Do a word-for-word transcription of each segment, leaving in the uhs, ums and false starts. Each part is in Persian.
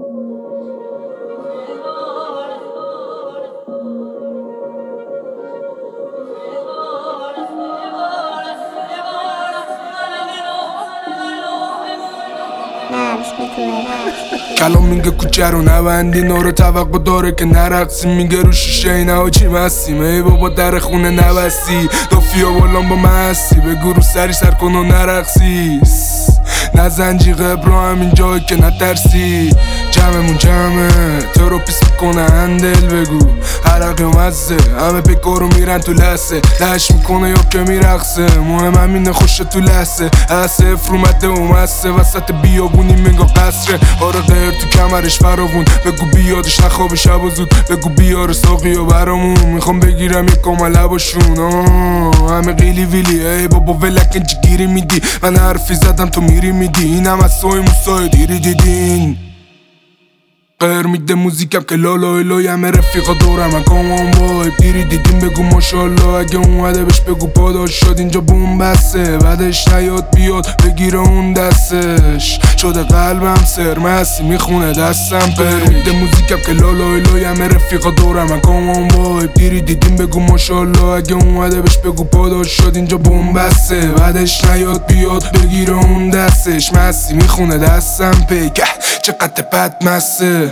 کلام میگه کوچه رو نبندی، نورو توقع داره که نرقصیم. میگه رو شیشه اینا چی مستیم، ای بابا در خونه نبستی. دافیا بالام با مستی، بگو رو سری سر کن و نرقصی. نزن جیغ برو همین جایی که نترسی. جمعمون جمعه تروپیس میکنه هندل، بگو عرق یا مزه همه بگارو میرن تو لحظه. لش میکنه یا که میرقصه، مهم همینه خوشه تو لحظه. از صفر اومده و مسته وسط بیابونی منگا قصره. آره غیر تو کمرش فراوون، بگو بیادش نخواب شب و زود. بگو بیار ساقی و برامون، میخوام بگیرم یک کامل لباشون. همه قیلی ویلی ای بابا ولک انجی گیری میدی. من حرفی زدم تو میری میدی، اینم از سای موسای دیری دیدین. غیر میده موزیکم که لالا الهی همه رفیقا دورم من کامان بای. دیری دیدیم بگو ماشالله، اگه اومده بهش بگو پاداش شد. اینجا بوم بسته بعدش نیاد بیاد بگیره اون دستش. شده قلبم سرمسی میخونه دستم. غیر میده موزیکم که لالا الهی همه رفیقا دورم من کامان بای. دیری دیدیم بگو ماشالله، اگه اومده بهش بگو پاداش شد. اینجا بوم بسته بعدش نیاد بیاد بگیره اون دستش. مسی میخونه دستم پیکه چقدر بد مسته.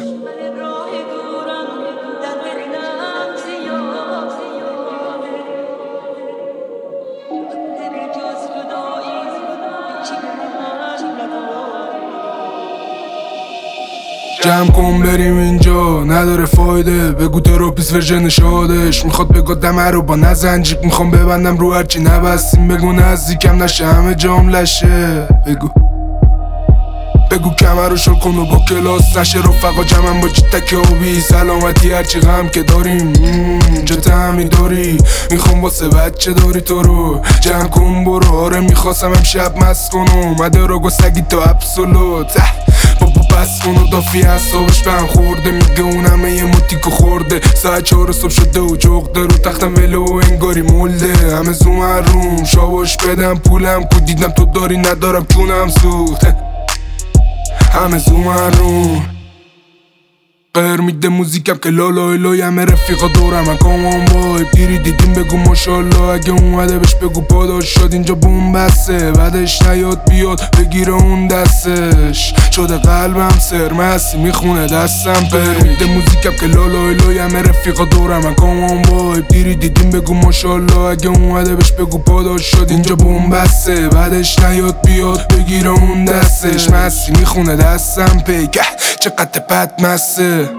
جمع کن بریم اینجا نداره فایده، بگو تروپیس ورژن شادش. میخواد بگو دمه رو با نزنجیک میخوام ببندم رو هرچی نبستیم. بگو نزدیکم نشه همه جام لشه، بگو بگو کمر رو شل کن و با کلاس نشه. رفقا جمعم با جیتک آبی، سلامتی هرچی غم که داریم جا تعمی داری. میخوام واسه بچه داری تو رو جمع کن برو. آره میخواستم امشب مست کن اومده رو گو سگی تا ابسولوت. بابا بس کن و دافی حسابش به هم خورده. میگه اون همه یه موتیکو خورده. ساعت چهار صبح شده و جغده رو تختم ولو و انگاری مولده. همه زوم روم شاباش بدم پولم کو دیدم تو داری ندارم کونم سوخته. همه زوم روم غیر میده موزیکم که لالا الهی همه رفیقا دورم من کامان بای. دیری دیدیم بگو ماشالله، اگه اومده بهش بگو پاداش شد. اینجا بوم بسته بعدش نیاد بیاد بگیره اون دستش. شده قلبم سرمسی میخونه دستم. غیر میده موزیکم که لالا الهی همه رفیقا دورم من کامان بای. دیری دیدیم بگو ماشالله، اگه اومده بهش بگو پاداش شد. اینجا بوم بسته بعدش نیاد بیاد بگیره اون دستش. مسی میخونه دستم پیکه چقدر بد مسته.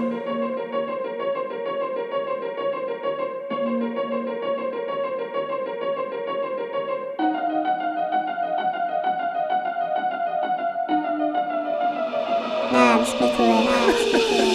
نبش میکنه